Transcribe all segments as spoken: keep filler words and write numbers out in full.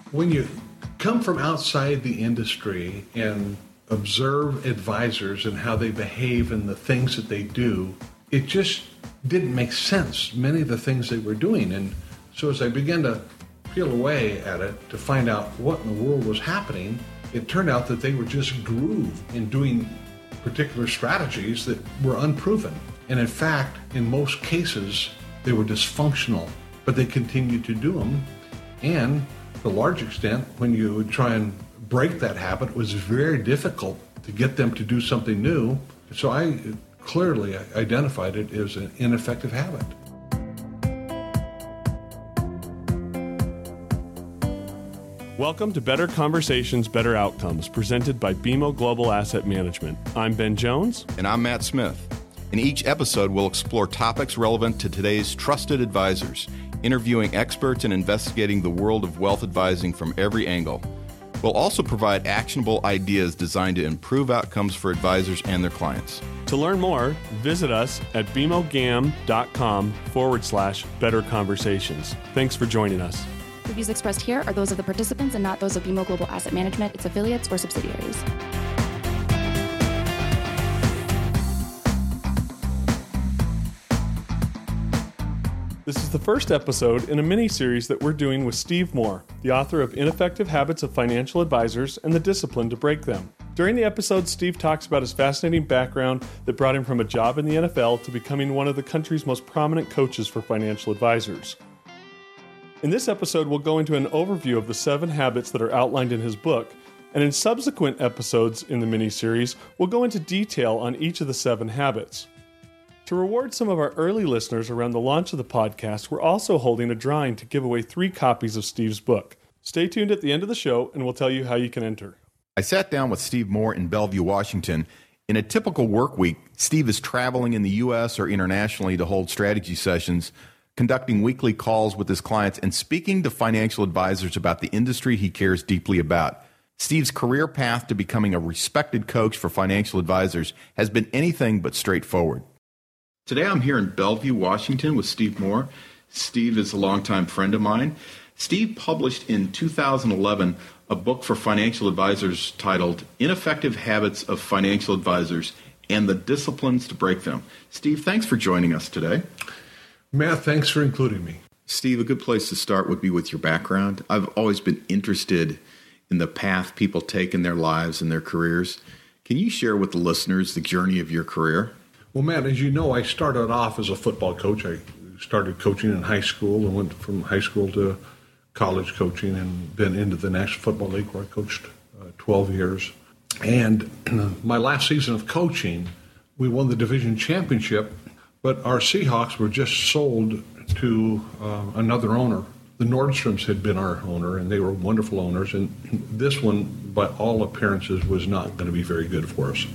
When you come from outside the industry and observe advisors and how they behave and the things that they do, it just didn't make sense, many of the things they were doing. And so as I began to peel away at it to find out what in the world was happening, it turned out that they were just grooved in doing particular strategies that were unproven. And in fact, in most cases, they were dysfunctional, but they continued to do them. And to a large extent, when you would try and break that habit, it was very difficult to get them to do something new. So I clearly identified it as an ineffective habit. Welcome to Better Conversations, Better Outcomes, presented by B M O Global Asset Management. I'm Ben Jones. And I'm Matt Smith. In each episode, we'll explore topics relevant to today's trusted advisors, interviewing experts and investigating the world of wealth advising from every angle. We'll also provide actionable ideas designed to improve outcomes for advisors and their clients. To learn more, visit us at bmogam.com forward slash better conversations. Thanks for joining us. The views expressed here are those of the participants and not those of B M O Global Asset Management, its affiliates, or subsidiaries. This is the first episode in a mini-series that we're doing with Steve Moore, the author of Ineffective Habits of Financial Advisors and the Discipline to Break Them. During the episode, Steve talks about his fascinating background that brought him from a job in the N F L to becoming one of the country's most prominent coaches for financial advisors. In this episode, we'll go into an overview of the seven habits that are outlined in his book, and in subsequent episodes in the mini-series, we'll go into detail on each of the seven habits. To reward some of our early listeners around the launch of the podcast, we're also holding a drawing to give away three copies of Steve's book. Stay tuned at the end of the show, and we'll tell you how you can enter. I sat down with Steve Moore in Bellevue, Washington. In a typical work week, Steve is traveling in the U S or internationally to hold strategy sessions, conducting weekly calls with his clients, and speaking to financial advisors about the industry he cares deeply about. Steve's career path to becoming a respected coach for financial advisors has been anything but straightforward. Today I'm here in Bellevue, Washington with Steve Moore. Steve is a longtime friend of mine. Steve published in two thousand eleven a book for financial advisors titled Ineffective Habits of Financial Advisors and the Disciplines to Break Them. Steve, thanks for joining us today. Matt, thanks for including me. Steve, a good place to start would be with your background. I've always been interested in the path people take in their lives and their careers. Can you share with the listeners the journey of your career? Well, Matt, as you know, I started off as a football coach. I started coaching in high school and went from high school to college coaching and then into the National Football League where I coached uh, twelve years. And my last season of coaching, we won the division championship, but our Seahawks were just sold to uh, another owner. The Nordstroms had been our owner, and they were wonderful owners, and this one, by all appearances, was not going to be very good for us.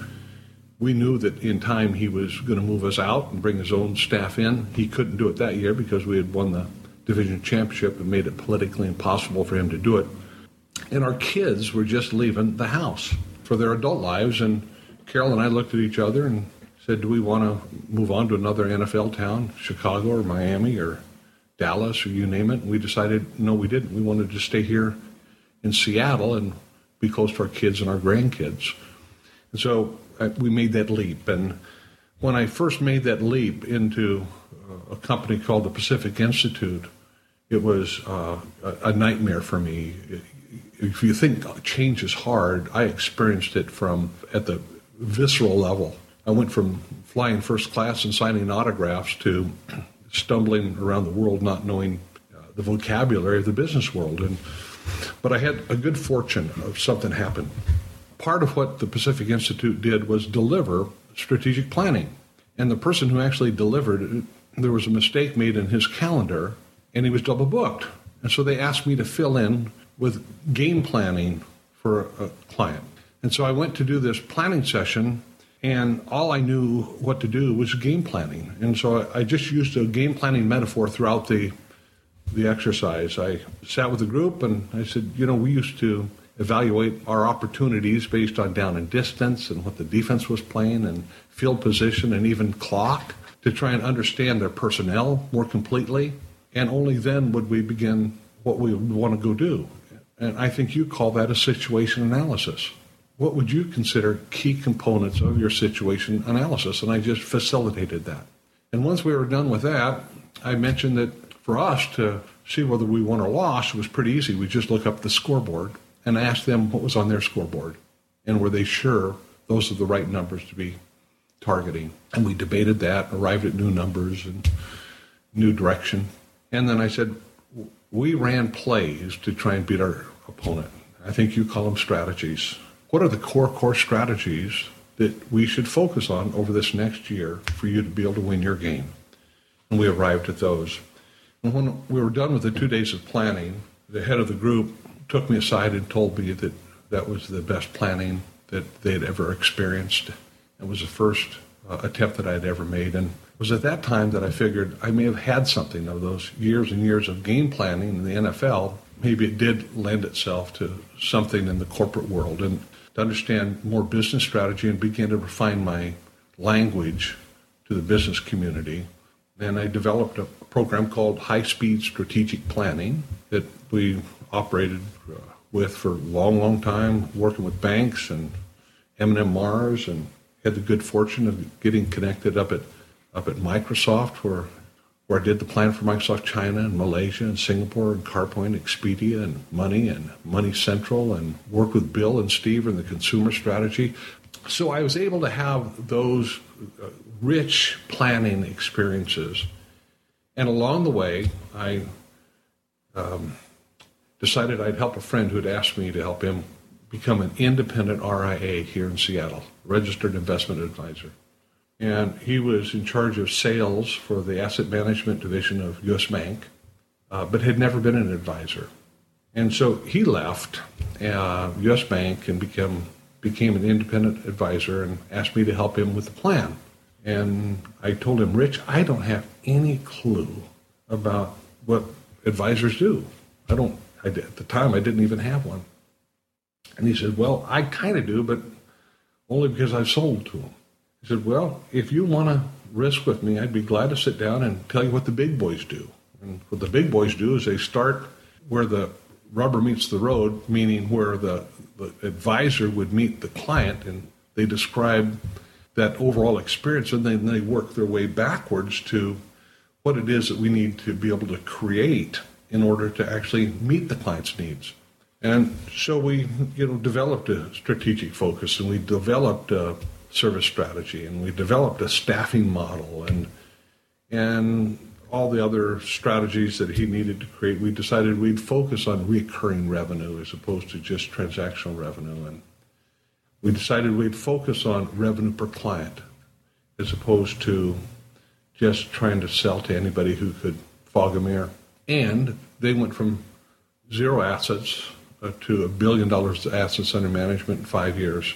We knew that in time he was going to move us out and bring his own staff in. He couldn't do it that year because we had won the division championship and made it politically impossible for him to do it. And our kids were just leaving the house for their adult lives, and Carol and I looked at each other and said, do we want to move on to another N F L town, Chicago or Miami or Dallas or you name it? And we decided, no, we didn't. We wanted to stay here in Seattle and be close to our kids and our grandkids. And so uh, we made that leap. And when I first made that leap into uh, a company called the Pacific Institute, it was uh, a, a nightmare for me. If you think change is hard, I experienced it from at the visceral level. I went from flying first class and signing autographs to stumbling around the world not knowing uh, the vocabulary of the business world. And but I had a good fortune of something happen. Part of what the Pacific Institute did was deliver strategic planning. And the person who actually delivered, there was a mistake made in his calendar, and he was double booked. And so they asked me to fill in with game planning for a client. And so I went to do this planning session, and all I knew what to do was game planning. And so I just used a game planning metaphor throughout the the exercise. I sat with the group and I said, you know, we used to evaluate our opportunities based on down and distance and what the defense was playing and field position and even clock to try and understand their personnel more completely. And only then would we begin what we would want to go do. And I think you call that a situation analysis. What would you consider key components of your situation analysis? And I just facilitated that. And once we were done with that, I mentioned that for us to see whether we won or lost was pretty easy. We just look up the scoreboard and ask them what was on their scoreboard. And were they sure those are the right numbers to be targeting? And we debated that, arrived at new numbers and new direction. And then I said, we ran plays to try and beat our opponent. I think you call them strategies. What are the core, core strategies that we should focus on over this next year for you to be able to win your game? And we arrived at those. And when we were done with the two days of planning, the head of the group took me aside and told me that that was the best planning that they had ever experienced. It was the first uh, attempt that I had ever made. And it was at that time that I figured I may have had something of those years and years of game planning in the N F L. Maybe it did lend itself to something in the corporate world, and to understand more business strategy and begin to refine my language to the business community. And I developed a program called High Speed Strategic Planning that we operated uh, with for a long, long time, working with banks and M and M Mars, and had the good fortune of getting connected up at up at Microsoft, where where I did the plan for Microsoft China and Malaysia and Singapore and CarPoint, Expedia and Money and Money Central, and worked with Bill and Steve in the consumer strategy. So I was able to have those uh, rich planning experiences. And along the way, I um, decided I'd help a friend who had asked me to help him become an independent R I A here in Seattle, registered investment advisor. And he was in charge of sales for the asset management division of U S Bank, uh, but had never been an advisor. And so he left uh, U S Bank and became, became an independent advisor and asked me to help him with the plan. And I told him, Rich, I don't have any clue about what advisors do. I don't, I, at the time, I didn't even have one. And he said, well, I kind of do, but only because I've sold to them. He said, well, if you want to risk with me, I'd be glad to sit down and tell you what the big boys do. And what the big boys do is they start where the rubber meets the road, meaning where the, the advisor would meet the client, and they describe that overall experience, and then they work their way backwards to what it is that we need to be able to create in order to actually meet the client's needs. And so we, you know, developed a strategic focus, and we developed a service strategy, and we developed a staffing model, and and all the other strategies that he needed to create. We decided we'd focus on recurring revenue as opposed to just transactional revenue, and we decided we'd focus on revenue per client as opposed to just trying to sell to anybody who could fog a mirror. And they went from zero assets uh, to a billion dollars of assets under management in five years.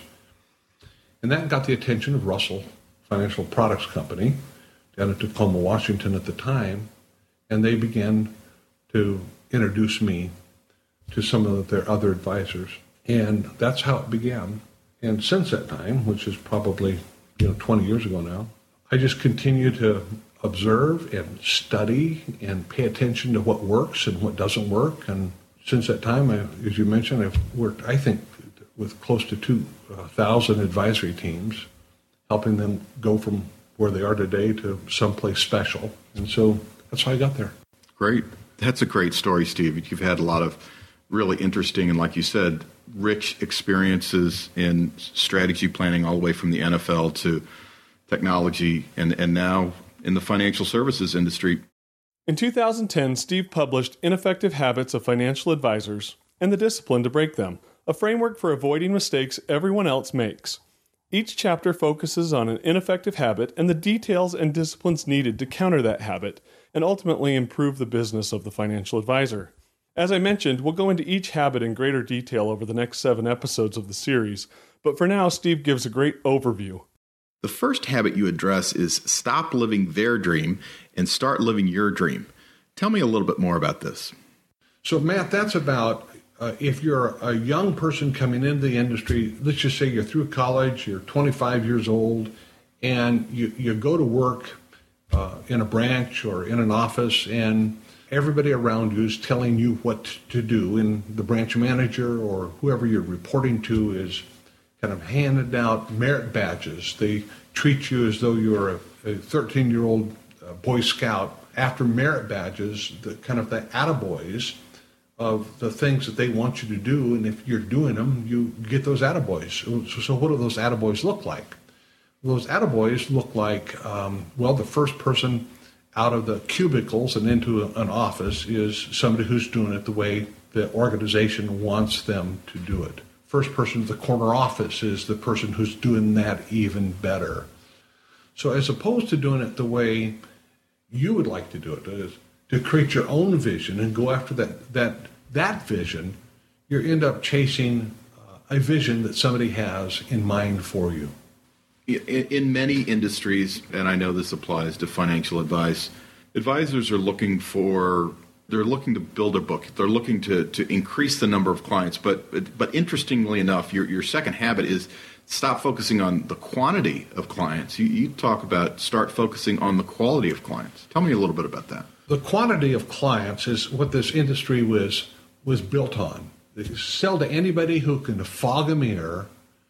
And that got the attention of Russell Financial Products Company down in Tacoma, Washington at the time, and they began to introduce me to some of their other advisors. And that's how it began. And since that time, which is probably, you know, twenty years ago now, I just continue to observe and study and pay attention to what works and what doesn't work. And since that time, I, as you mentioned, I've worked, I think, with close to two thousand advisory teams, helping them go from where they are today to someplace special. And so that's how I got there. Great. That's a great story, Steve. You've had a lot of really interesting and, like you said, rich experiences in strategy planning all the way from the N F L to technology and, and now in the financial services industry. In two thousand ten, Steve published Ineffective Habits of Financial Advisors and the Discipline to Break Them, a framework for avoiding mistakes everyone else makes. Each chapter focuses on an ineffective habit and the details and disciplines needed to counter that habit and ultimately improve the business of the financial advisor. As I mentioned, we'll go into each habit in greater detail over the next seven episodes of the series, but for now, Steve gives a great overview. The first habit you address is stop living their dream and start living your dream. Tell me a little bit more about this. So, Matt, that's about uh, if you're a young person coming into the industry, let's just say you're through college, you're twenty-five years old, and you, you go to work uh, in a branch or in an office, and everybody around you is telling you what to do, and the branch manager or whoever you're reporting to is kind of handed out merit badges. They treat you as though you're a, a thirteen-year-old uh, Boy Scout after merit badges, the kind of the attaboys of the things that they want you to do, and if you're doing them, you get those attaboys. So, so what do those attaboys look like? Well, those attaboys look like, um, well, the first person out of the cubicles and into a, an office is somebody who's doing it the way the organization wants them to do it. First person to the corner office is the person who's doing that even better. So as opposed to doing it the way you would like to do it, is to create your own vision and go after that that that vision, you end up chasing uh, a vision that somebody has in mind for you. In, in many industries, and I know this applies to financial advice, advisors are looking for, they're looking to build a book. They're looking to, to increase the number of clients. But but interestingly enough, your, your second habit is stop focusing on the quantity of clients. You, you talk about start focusing on the quality of clients. Tell me a little bit about that. The quantity of clients is what this industry was was built on. They sell to anybody who can fog a mirror,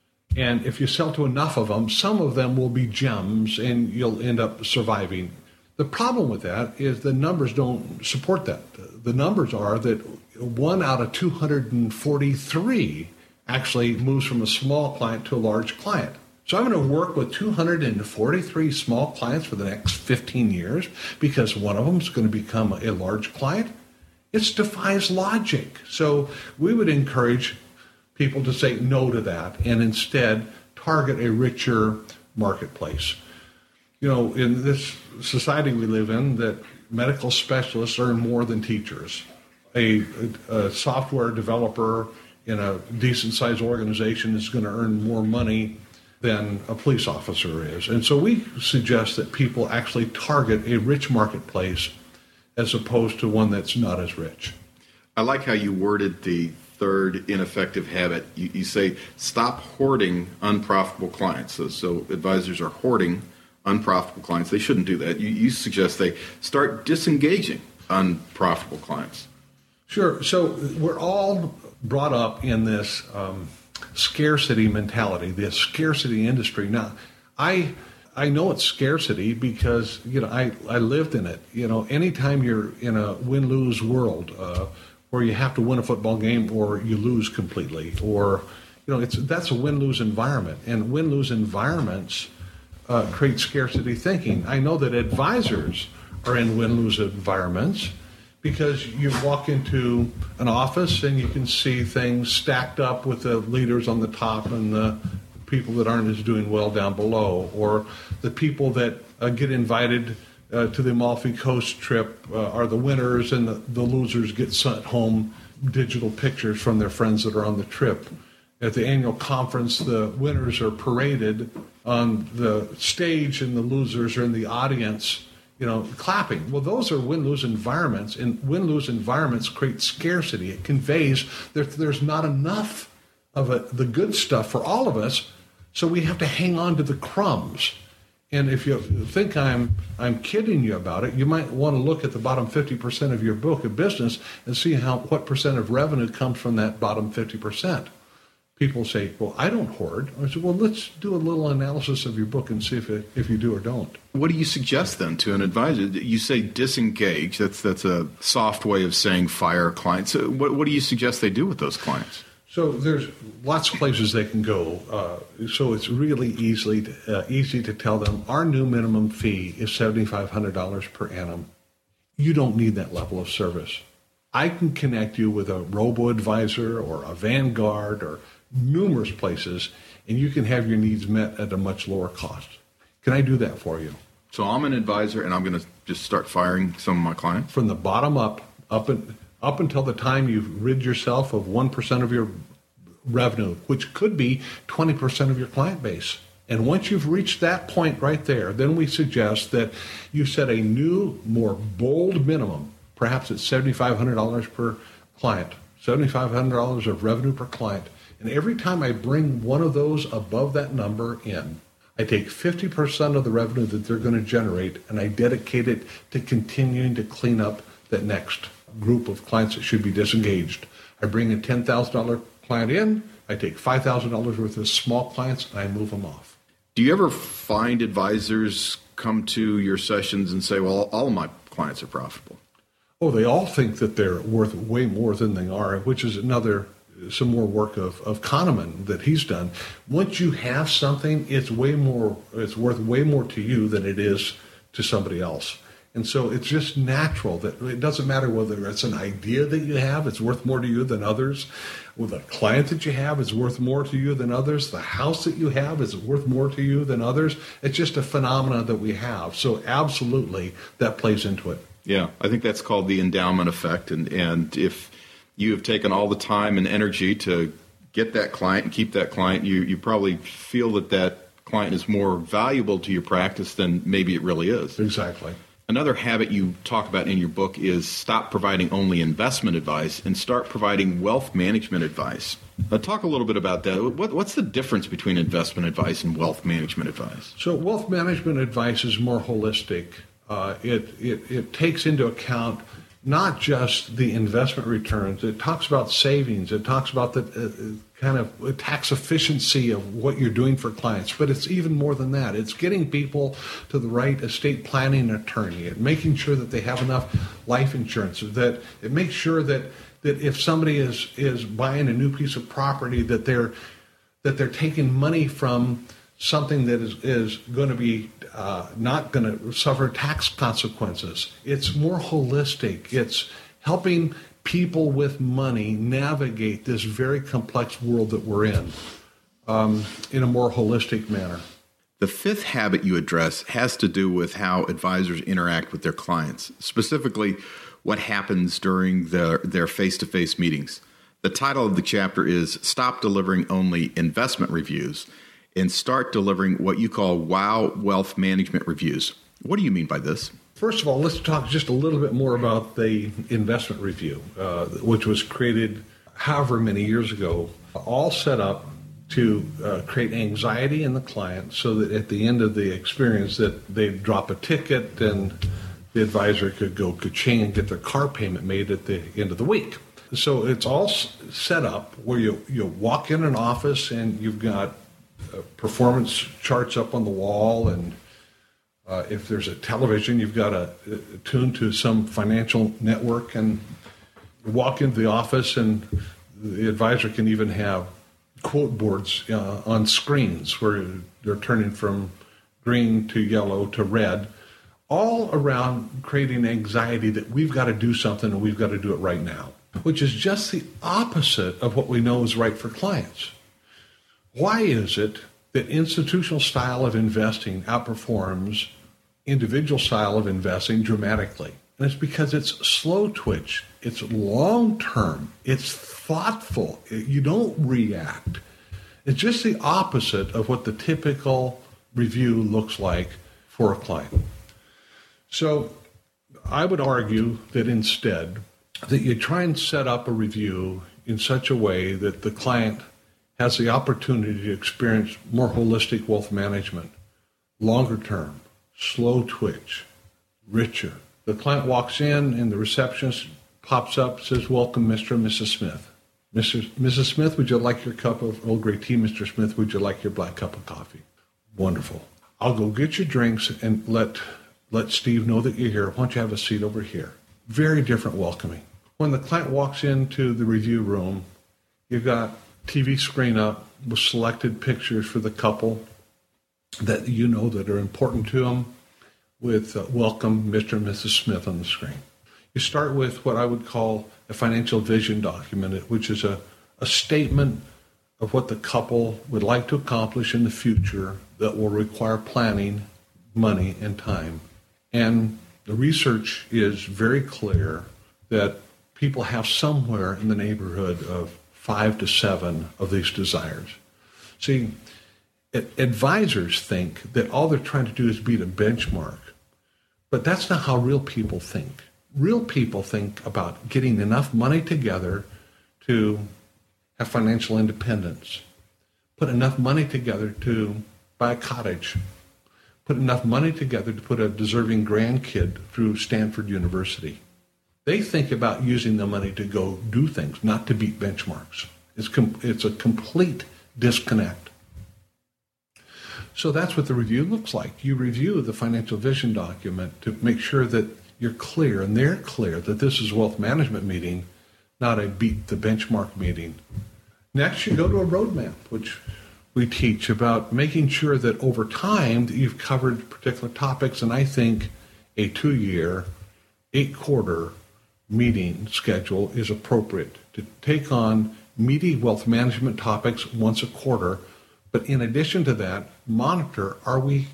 and if you sell to enough of them, some of them will be gems, and you'll end up surviving. The problem with that is the numbers don't support that. The numbers are that one out of two hundred forty-three actually moves from a small client to a large client. So I'm going to work with two hundred forty-three small clients for the next fifteen years because one of them is going to become a large client. It defies logic. So we would encourage people to say no to that and instead target a richer marketplace. You know, in this society we live in, that medical specialists earn more than teachers. A, a, a software developer in a decent-sized organization is going to earn more money than a police officer is. And so we suggest that people actually target a rich marketplace as opposed to one that's not as rich. I like how you worded the third ineffective habit. You, you say stop hoarding unprofitable clients. So, so advisors are hoarding unprofitable clients. They shouldn't do that. You, you suggest they start disengaging unprofitable clients. Sure. So we're all brought up in this um, scarcity mentality, this scarcity industry. Now, I I know it's scarcity because, you know, I, I lived in it. You know, anytime you're in a win-lose world uh, where you have to win a football game or you lose completely, or, you know, it's that's a win-lose environment. And win-lose environments uh, create scarcity thinking. I know that advisors are in win-lose environments because you walk into an office and you can see things stacked up with the leaders on the top and the people that aren't as doing well down below, or the people that uh, get invited uh, to the Amalfi Coast trip uh, are the winners, and the, the losers get sent home digital pictures from their friends that are on the trip. At the annual conference, the winners are paraded on the stage and the losers are in the audience, you know, clapping. Well, those are win-lose environments, and win-lose environments create scarcity. It conveys that there's not enough of a, the good stuff for all of us, so we have to hang on to the crumbs. And if you think I'm I'm kidding you about it, you might want to look at the bottom fifty percent of your book of business and see how what percent of revenue comes from that bottom fifty percent. People say, well, I don't hoard. I say, well, let's do a little analysis of your book and see if it, if you do or don't. What do you suggest then to an advisor? You say disengage. That's that's a soft way of saying fire clients. So what, what do you suggest they do with those clients? So there's lots of places they can go. Uh, so it's really easily to, uh, easy to tell them our new minimum fee is seven thousand five hundred dollars per annum. You don't need that level of service. I can connect you with a robo-advisor or a Vanguard or numerous places, and you can have your needs met at a much lower cost. Can I do that for you? So I'm an advisor, and I'm going to just start firing some of my clients? From the bottom up, up and up until the time you've rid yourself of one percent of your revenue, which could be twenty percent of your client base. And once you've reached that point right there, then we suggest that you set a new, more bold minimum. Perhaps it's seven thousand five hundred dollars per client, seven thousand five hundred dollars of revenue per client. And every time I bring one of those above that number in, I take fifty percent of the revenue that they're going to generate and I dedicate it to continuing to clean up that next group of clients that should be disengaged. I bring a ten thousand dollars client in, I take five thousand dollars worth of small clients, and I move them off. Do you ever find advisors come to your sessions and say, well, all of my clients are profitable? Oh, they all think that they're worth way more than they are, which is another, some more work of, of Kahneman that he's done. Once you have something, it's way more, it's worth way more to you than it is to somebody else. And so it's just natural that it doesn't matter whether it's an idea that you have, it's worth more to you than others. With a client that you have, it's worth more to you than others. The house that you have is worth more to you than others. It's just a phenomenon that we have. So absolutely, that plays into it. Yeah, I think that's called the endowment effect. And, and if you have taken all the time and energy to get that client and keep that client, you, you probably feel that that client is more valuable to your practice than maybe it really is. Exactly. Another habit you talk about in your book is stop providing only investment advice and start providing wealth management advice. Now, talk a little bit about that. What, what's the difference between investment advice and wealth management advice? So wealth management advice is more holistic. Uh, it, it, it takes into account not just the investment returns. It talks about savings. It talks about the uh, kind of tax efficiency of what you're doing for clients. But it's even more than that. It's getting people to the right estate planning attorney and making sure that they have enough life insurance. That it makes sure that, that if somebody is, is buying a new piece of property, that they're that they're taking money from something that is, is going to be uh, not going to suffer tax consequences. It's more holistic. It's helping people with money navigate this very complex world that we're in um, in a more holistic manner. The fifth habit you address has to do with how advisors interact with their clients, specifically what happens during their, their face-to-face meetings. The title of the chapter is Stop Delivering Only Investment Reviews and Start Delivering what you call Wow Wealth Management Reviews. What do you mean by this? First of all, let's talk just a little bit more about the investment review, uh, which was created however many years ago, all set up to uh, create anxiety in the client so that at the end of the experience that they'd drop a ticket and the advisor could go ka-ching and get their car payment made at the end of the week. So it's all set up where you, you walk in an office and you've got uh, performance charts up on the wall, and uh, if there's a television, you've got a, a tune to some financial network, and you walk into the office and the advisor can even have quote boards uh, on screens where they're turning from green to yellow to red, all around creating anxiety that we've got to do something and we've got to do it right now, which is just the opposite of what we know is right for clients. Why is it that institutional style of investing outperforms individual style of investing dramatically? And it's because it's slow twitch, it's long term, it's thoughtful, you don't react. It's just the opposite of what the typical review looks like for a client. So I would argue that instead, that you try and set up a review in such a way that the client has the opportunity to experience more holistic wealth management, longer term, slow twitch, richer. The client walks in and the receptionist pops up, says, "Welcome, Mister and Missus Smith. Mister Missus Smith, would you like your cup of Earl Grey tea? Mister Smith, would you like your black cup of coffee?" Wonderful. I'll go get your drinks and let let Steve know that you're here. Why don't you have a seat over here? Very different welcoming. When the client walks into the review room, you've got T V screen up with selected pictures for the couple that you know that are important to them with uh, welcome Mister and Missus Smith on the screen. You start with what I would call a financial vision document, which is a, a statement of what the couple would like to accomplish in the future that will require planning, money, and time. And the research is very clear that people have somewhere in the neighborhood of five to seven of these desires. See, advisors think that all they're trying to do is beat a benchmark, but that's not how real people think. Real people think about getting enough money together to have financial independence, put enough money together to buy a cottage, put enough money together to put a deserving grandkid through Stanford University. They think about using the money to go do things, not to beat benchmarks. It's, com- it's a complete disconnect. So that's what the review looks like. You review the financial vision document to make sure that you're clear, and they're clear that this is a wealth management meeting, not a beat the benchmark meeting. Next, you go to a roadmap, which we teach about making sure that over time that you've covered particular topics, and I think a two-year, eight-quarter meeting schedule is appropriate to take on meaty wealth management topics once a quarter. But in addition to that, monitor, are we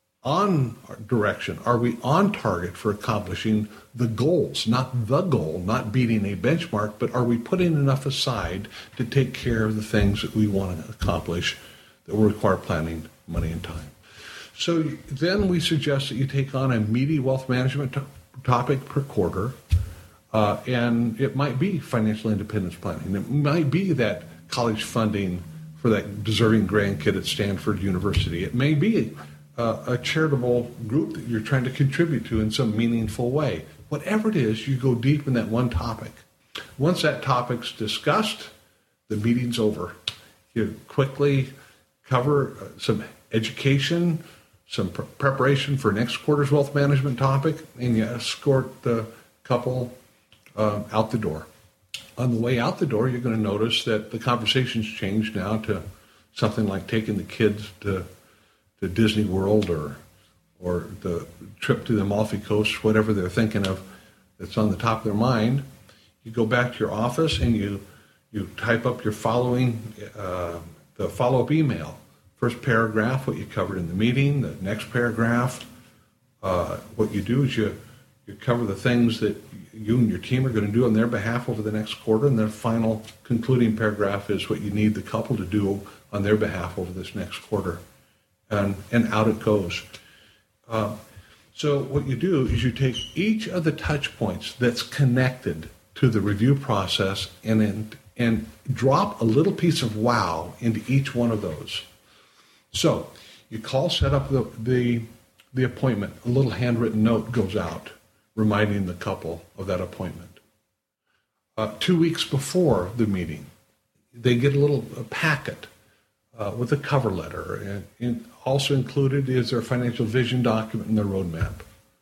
on direction? Are we on target for accomplishing the goals? Not the goal, not beating a benchmark, but are we putting enough aside to take care of the things that we want to accomplish that will require planning, money, and time? So then we suggest that you take on a meaty wealth management to- topic per quarter, uh, and it might be financial independence planning. It might be that college funding for that deserving grandkid at Stanford University. It may be uh, a charitable group that you're trying to contribute to in some meaningful way. Whatever it is, you go deep in that one topic. Once that topic's discussed, the meeting's over. You quickly cover uh, some education, some pr- preparation for next quarter's wealth management topic, and you escort the couple uh, out the door. On the way out the door, you're going to notice that the conversation's changed now to something like taking the kids to, to Disney World or or the trip to the Amalfi Coast, whatever they're thinking of that's on the top of their mind. You go back to your office and you you type up your following, uh, the follow-up email. First paragraph, what you covered in the meeting. The next paragraph, uh, what you do is you, you cover the things that you and your team are going to do on their behalf over the next quarter, and the final concluding paragraph is what you need the couple to do on their behalf over this next quarter. And, and out it goes. Uh, so what you do is you take each of the touch points that's connected to the review process and, and, and drop a little piece of wow into each one of those. So you call, set up the, the, the appointment. A little handwritten note goes out reminding the couple of that appointment. Uh, two weeks before the meeting, they get a little a packet uh, with a cover letter. And, and also included is their financial vision document and their roadmap.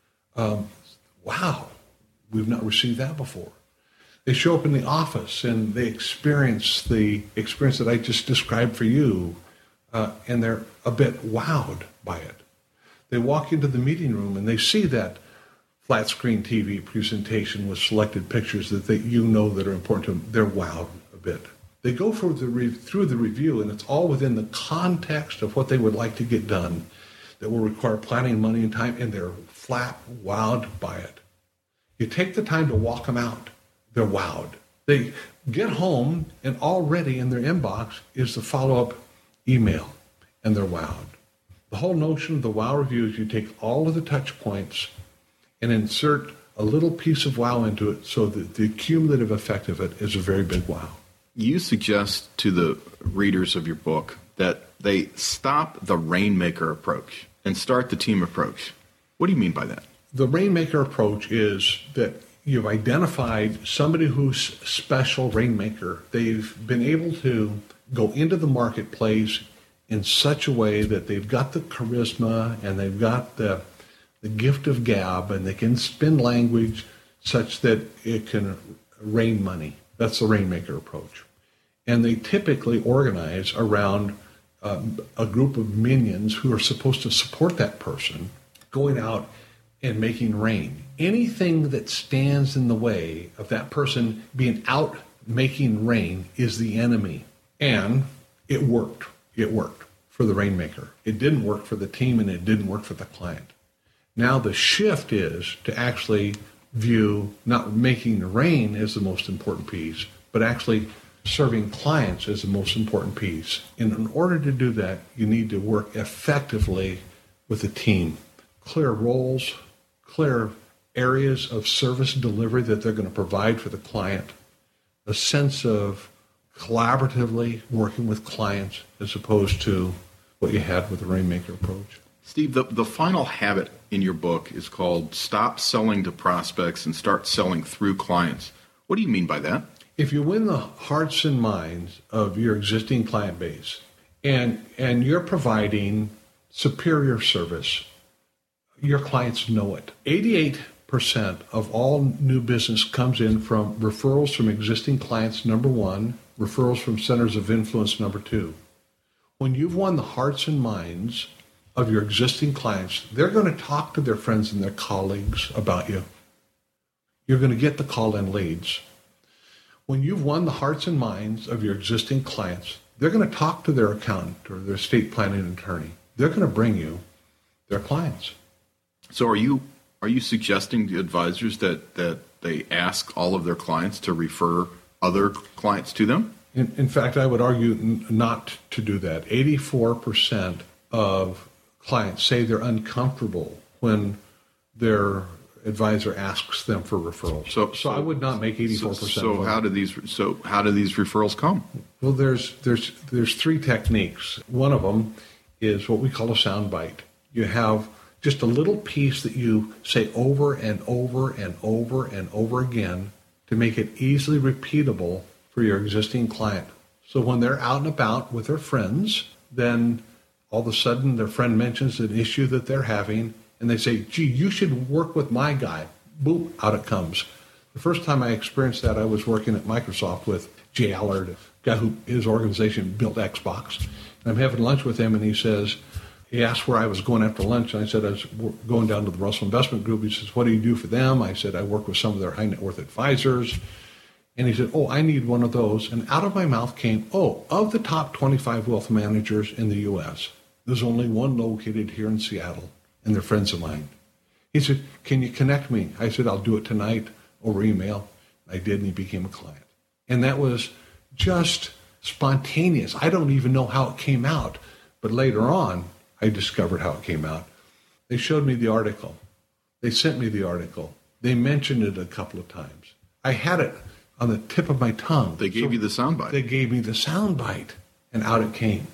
Um, wow, we've not received that before. They show up in the office and they experience the experience that I just described for you, uh, and they're a bit wowed by it. They walk into the meeting room and they see that flat screen T V presentation with selected pictures that they, you know that are important to them. They're wowed a bit. They go through the, re- through the review, and it's all within the context of what they would like to get done that will require planning, money, and time, and they're flat wowed by it. You take the time to walk them out. They're wowed. They get home, and already in their inbox is the follow-up email, and they're wowed. The whole notion of the wow review is you take all of the touch points and insert a little piece of wow into it so that the cumulative effect of it is a very big wow. You suggest to the readers of your book that they stop the rainmaker approach and start the team approach. What do you mean by that? The rainmaker approach is that you've identified somebody who's special rainmaker. They've been able to go into the marketplace in such a way that they've got the charisma and they've got the the gift of gab, and they can spin language such that it can rain money. That's the rainmaker approach. And they typically organize around uh, a group of minions who are supposed to support that person going out and making rain. Anything that stands in the way of that person being out making rain is the enemy. And it worked. It worked for the rainmaker. It didn't work for the team, and it didn't work for the client. Now the shift is to actually view not making the rain as the most important piece, but actually serving clients as the most important piece. And in order to do that, you need to work effectively with the team. Clear roles, clear areas of service delivery that they're going to provide for the client, a sense of collaboratively working with clients as opposed to what you had with the rainmaker approach. Steve, the, the final habit in your book is called Stop Selling to Prospects and Start Selling Through Clients. What do you mean by that? If you win the hearts and minds of your existing client base and and you're providing superior service, your clients know it. eighty-eight percent of all new business comes in from referrals from existing clients, number one, referrals from centers of influence, number two. When you've won the hearts and minds of your existing clients, they're going to talk to their friends and their colleagues about you. You're going to get the call-in leads. When you've won the hearts and minds of your existing clients, they're going to talk to their accountant or their estate planning attorney. They're going to bring you their clients. So are you are you suggesting to advisors that, that they ask all of their clients to refer other clients to them? In, in fact, I would argue n- not to do that. eighty-four percent of clients say they're uncomfortable when their advisor asks them for referrals. So, so I would not make eighty-four percent. So, so how do these so how do these referrals come? Well, there's there's there's three techniques. One of them is what we call a sound bite. You have just a little piece that you say over and over and over and over again to make it easily repeatable for your existing client. So when they're out and about with their friends, then all of a sudden their friend mentions an issue that they're having, and they say, gee, you should work with my guy. Boom, out it comes. The first time I experienced that, I was working at Microsoft with Jay Allard, a guy who his organization built Xbox. And I'm having lunch with him, and he says, he asked where I was going after lunch, and I said I was going down to the Russell Investment Group. He says, what do you do for them? I said, I work with some of their high net worth advisors. And he said, oh, I need one of those. And out of my mouth came, oh, of the top twenty-five wealth managers in the U S, there's only one located here in Seattle, and they're friends of mine. He said, can you connect me? I said, I'll do it tonight over email. I did, and he became a client. And that was just spontaneous. I don't even know how it came out. But later on, I discovered how it came out. They showed me the article. They sent me the article. They mentioned it a couple of times. I had it on the tip of my tongue. They gave so you the soundbite. They gave me the soundbite, and out it came.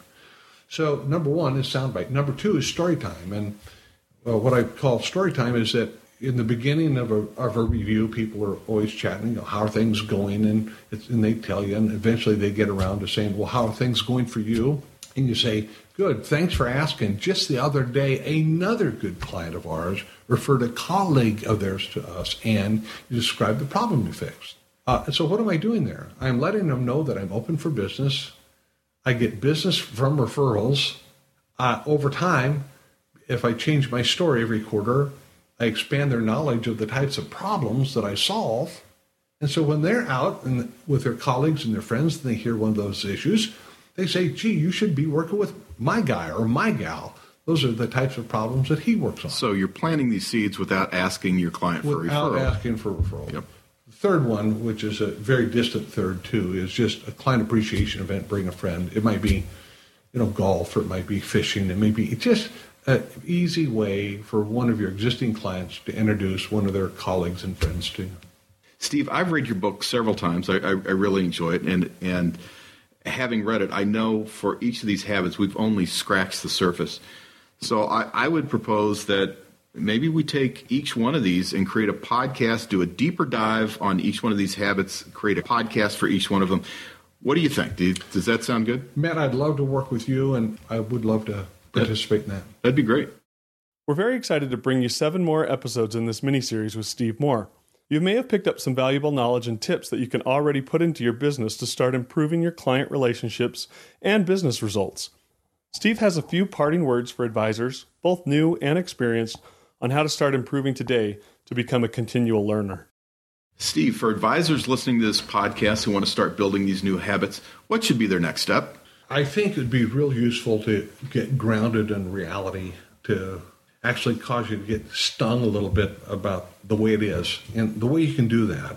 So number one is soundbite. Number two is story time. And well, what I call story time is that in the beginning of a, of a review, people are always chatting, you know, how are things going? And, it's, and they tell you, and eventually they get around to saying, well, how are things going for you? And you say, good, thanks for asking. Just the other day, another good client of ours referred a colleague of theirs to us, and you described the problem you fixed. Uh, so what am I doing there? I'm letting them know that I'm open for business. I get business from referrals. Uh, over time, if I change my story every quarter, I expand their knowledge of the types of problems that I solve. And so when they're out and with their colleagues and their friends and they hear one of those issues, they say, gee, you should be working with my guy or my gal. Those are the types of problems that he works on. So you're planting these seeds without asking your client for without referral. Without asking for referral. Yep. The third one, which is a very distant third too, is just a client appreciation event, bring a friend. It might be, you know, golf, or it might be fishing. It may be just an easy way for one of your existing clients to introduce one of their colleagues and friends to you. Steve, I've read your book several times. I, I, I really enjoy it. And, and having read it, I know for each of these habits, we've only scratched the surface. So I, I would propose that maybe we take each one of these and create a podcast, do a deeper dive on each one of these habits, create a podcast for each one of them. What do you think? Do you, does that sound good? Matt, I'd love to work with you, and I would love to participate in that. That'd be great. We're very excited to bring you seven more episodes in this mini-series with Steve Moore. You may have picked up some valuable knowledge and tips that you can already put into your business to start improving your client relationships and business results. Steve has a few parting words for advisors, both new and experienced, on how to start improving today to become a continual learner. Steve, for advisors listening to this podcast who want to start building these new habits, what should be their next step? I think it would be real useful to get grounded in reality, to actually cause you to get stung a little bit about the way it is. And the way you can do that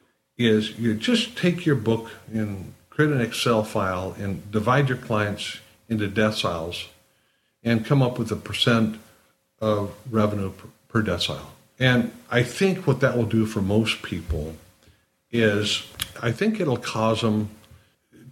is you just take your book and create an Excel file and divide your clients into deciles and come up with a percent of revenue per decile. And I think what that will do for most people is I think it'll cause them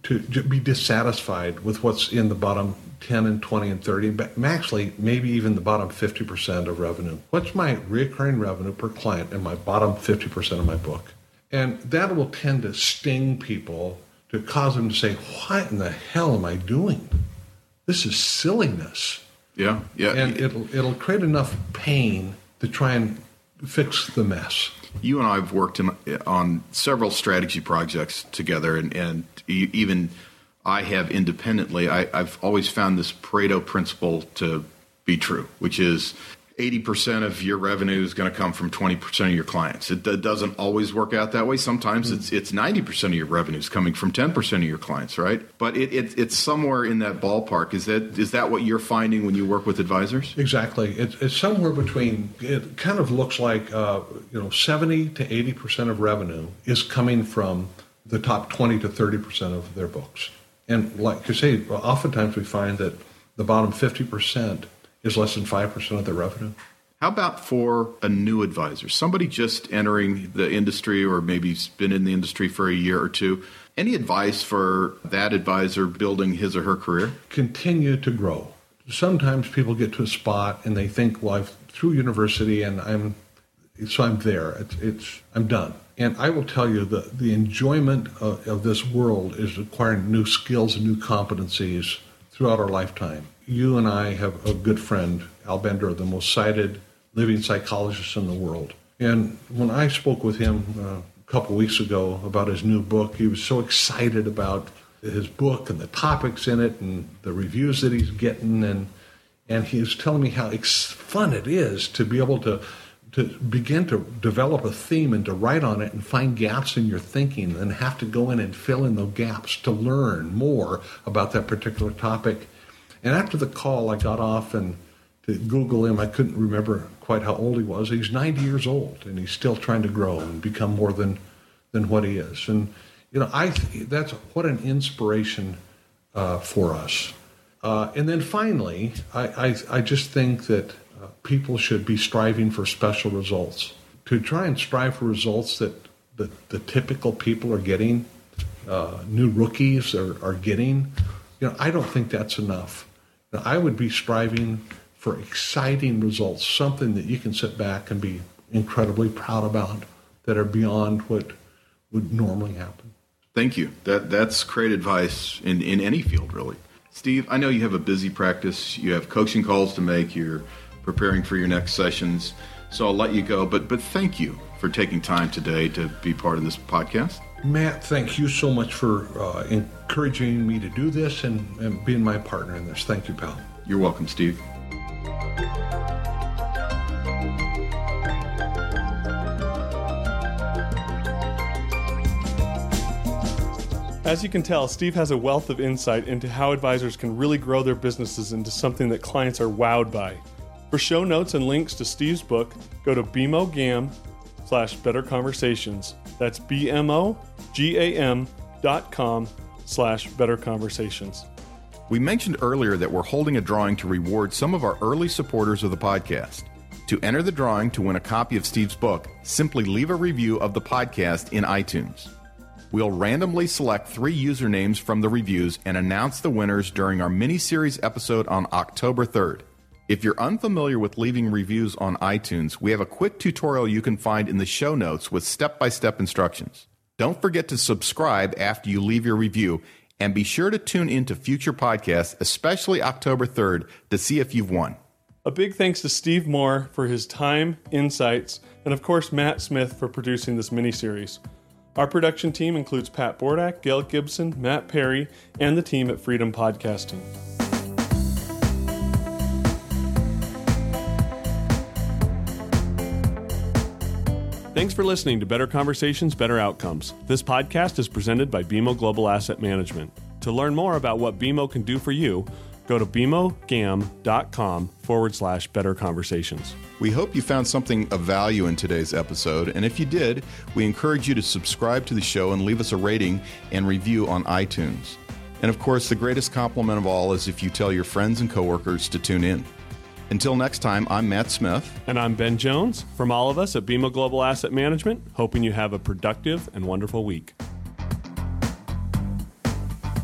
to be dissatisfied with what's in the bottom ten and twenty and thirty, but actually maybe even the bottom fifty percent of revenue. What's my recurring revenue per client in my bottom fifty percent of my book? And that will tend to sting people, to cause them to say, what in the hell am I doing? This is silliness. Yeah, yeah. And it'll it'll create enough pain to try and fix the mess. You and I have worked in, on several strategy projects together, and, and even I have independently. I, I've always found this Pareto principle to be true, which is eighty percent of your revenue is going to come from twenty percent of your clients. It, it doesn't always work out that way. Sometimes mm. it's it's ninety percent of your revenue is coming from ten percent of your clients, right? But it, it, it's somewhere in that ballpark. Is that is that what you're finding when you work with advisors? Exactly. It's, it's somewhere between, it kind of looks like, uh, you know, seventy to eighty percent of revenue is coming from the top twenty to thirty percent of their books. And like you say, oftentimes we find that the bottom fifty percent is less than five percent of their revenue. How about for a new advisor, somebody just entering the industry or maybe been in the industry for a year or two? Any advice for that advisor building his or her career? Continue to grow. Sometimes people get to a spot and they think, well, I've through university and I'm, so I'm there. It's, it's I'm done. And I will tell you that the enjoyment of, of this world is acquiring new skills and new competencies throughout our lifetime. You and I have a good friend, Al Bender, the most cited living psychologist in the world. And when I spoke with him uh, a couple weeks ago about his new book, he was so excited about his book and the topics in it and the reviews that he's getting. And and he was telling me how ex- fun it is to be able to, to begin to develop a theme and to write on it and find gaps in your thinking and have to go in and fill in those gaps to learn more about that particular topic. And after the call, I got off and to Google him. I couldn't remember quite how old he was. He's ninety years old, and he's still trying to grow and become more than than what he is. And you know, I that's what an inspiration uh, for us. Uh, and then finally, I, I I just think that uh, people should be striving for special results. To try and strive for results that the, the typical people are getting, uh, new rookies are, are getting, you know, I don't think that's enough. I would be striving for exciting results, something that you can sit back and be incredibly proud about, that are beyond what would normally happen. Thank you. That that's great advice in, in any field, really. Steve, I know you have a busy practice. You have coaching calls to make. You're preparing for your next sessions. So I'll let you go. But but thank you for taking time today to be part of this podcast. Matt, thank you so much for uh, encouraging me to do this and, and being my partner in this. Thank you, pal. You're welcome, Steve. As you can tell, Steve has a wealth of insight into how advisors can really grow their businesses into something that clients are wowed by. For show notes and links to Steve's book, go to bmogam slash better conversations. That's B-M-O-G-A-M dot com slash better conversations. We mentioned earlier that we're holding a drawing to reward some of our early supporters of the podcast. To enter the drawing to win a copy of Steve's book, simply leave a review of the podcast in iTunes. We'll randomly select three usernames from the reviews and announce the winners during our mini-series episode on October third. If you're unfamiliar with leaving reviews on iTunes, we have a quick tutorial you can find in the show notes with step-by-step instructions. Don't forget to subscribe after you leave your review, and be sure to tune into future podcasts, especially October third, to see if you've won. A big thanks to Steve Moore for his time, insights, and of course Matt Smith for producing this mini-series. Our production team includes Pat Bordak, Gail Gibson, Matt Perry, and the team at Freedom Podcasting. Thanks for listening to Better Conversations, Better Outcomes. This podcast is presented by B M O Global Asset Management. To learn more about what B M O can do for you, go to bmogam.com forward slash better conversations. We hope you found something of value in today's episode, and if you did, we encourage you to subscribe to the show and leave us a rating and review on iTunes. And of course, the greatest compliment of all is if you tell your friends and coworkers to tune in. Until next time, I'm Matt Smith. And I'm Ben Jones. From all of us at B M O Global Asset Management, hoping you have a productive and wonderful week.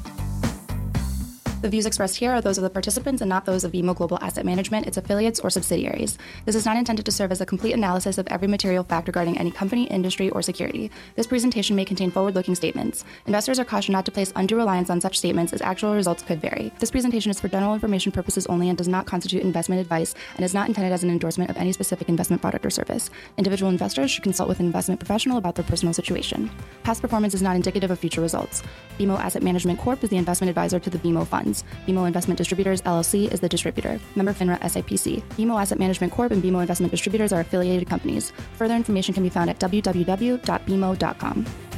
The views expressed here are those of the participants and not those of B M O Global Asset Management, its affiliates, or subsidiaries. This is not intended to serve as a complete analysis of every material fact regarding any company, industry, or security. This presentation may contain forward-looking statements. Investors are cautioned not to place undue reliance on such statements as actual results could vary. This presentation is for general information purposes only and does not constitute investment advice and is not intended as an endorsement of any specific investment product or service. Individual investors should consult with an investment professional about their personal situation. Past performance is not indicative of future results. B M O Asset Management Corp is the investment advisor to the B M O funds. B M O Investment Distributors, L L C, is the distributor. Member FINRA S I P C. B M O Asset Management Corp and B M O Investment Distributors are affiliated companies. Further information can be found at w w w dot b m o dot com.